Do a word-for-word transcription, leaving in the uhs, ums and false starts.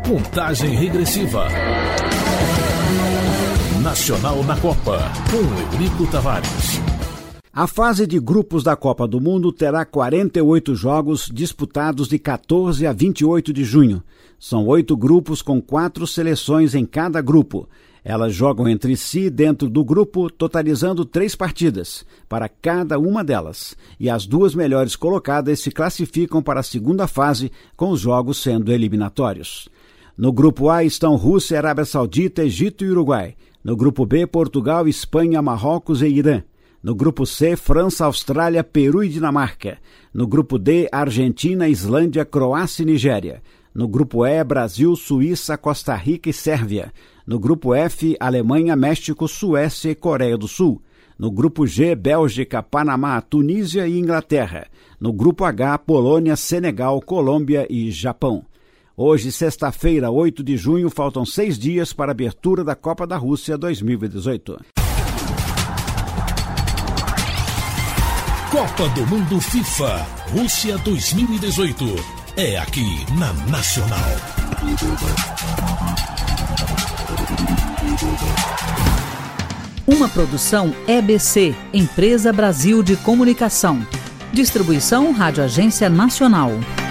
Contagem regressiva. Nacional na Copa, com Eurico Tavares. A fase de grupos da Copa do Mundo terá quarenta e oito jogos disputados de quatorze a vinte e oito de junho. São oito grupos com quatro seleções em cada grupo. Elas jogam entre si dentro do grupo, totalizando três partidas para cada uma delas. E as duas melhores colocadas se classificam para a segunda fase, com os jogos sendo eliminatórios. No grupo A estão Rússia, Arábia Saudita, Egito e Uruguai. No grupo B, Portugal, Espanha, Marrocos e Irã. No grupo C, França, Austrália, Peru e Dinamarca. No grupo D, Argentina, Islândia, Croácia e Nigéria. No grupo E, Brasil, Suíça, Costa Rica e Sérvia. No grupo F, Alemanha, México, Suécia e Coreia do Sul. No grupo G, Bélgica, Panamá, Tunísia e Inglaterra. No grupo H, Polônia, Senegal, Colômbia e Japão. Hoje, sexta-feira, oito de junho, faltam seis dias para a abertura da Copa da Rússia dois mil e dezoito. Copa do Mundo FIFA Rússia dois mil e dezoito. É aqui na Nacional. Uma produção E B C, Empresa Brasil de Comunicação. Distribuição Rádio Agência Nacional.